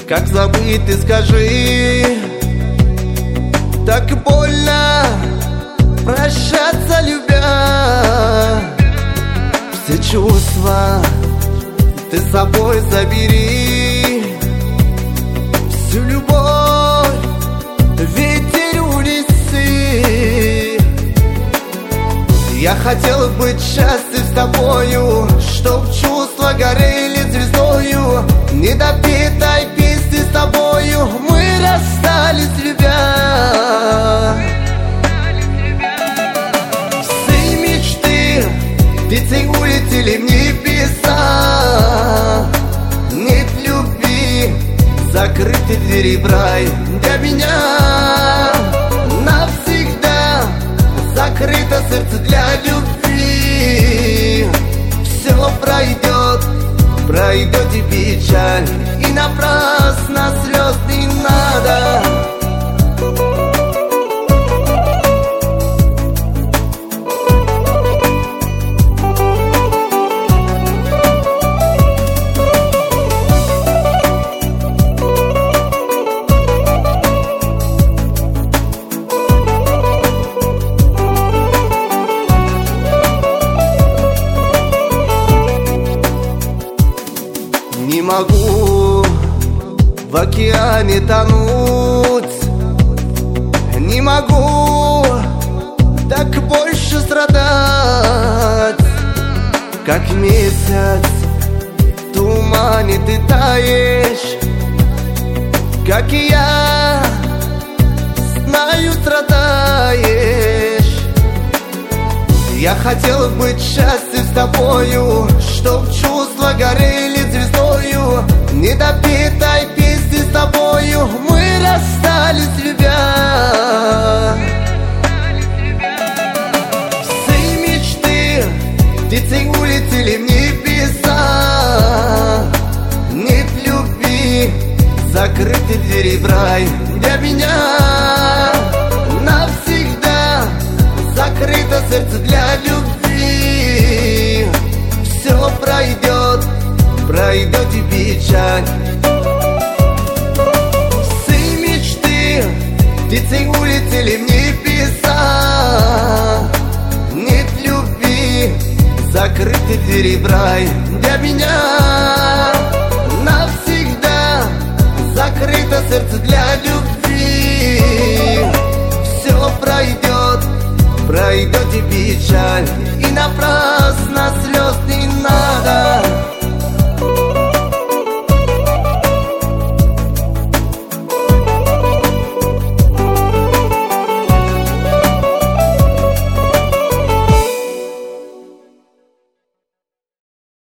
Как забыть, ты скажи? Так больно прощаться, любя. Все чувства ты с собой забери. Всю любовь ветер унеси. Я хотел быть счастлив с тобою, чтоб чувства горели звездою. Недопетой песни с тобою мы расстались, любя. Все мечты птицей улетели в небеса. Нет любви, закрыты двери в рай для меня. Навсегда закрыто сердце для любви. Все пройдет, пройдет и печаль, и напрасно слез не надо. Не могу в океане тонуть, не могу так больше страдать. Как месяц в тумане ты таешь, как и я, знаю, страдаешь. Я хотел быть счастлив с тобою, чтоб чувства горели звездою. Недопетой песни с тобою мы расстались, любя. Все мечты птицей улетели в небеса. Нет любви, закрыты двери в рай для меня. Навсегда закрыто сердце для любви. Все пройдет, пройдет и печаль. Все мечты птицей улетели в небеса. Нет любви, закрыты двери в рай для меня. Навсегда закрыто сердце для любви. Все пройдет, пройдет и печаль, и напрасно слез не надо.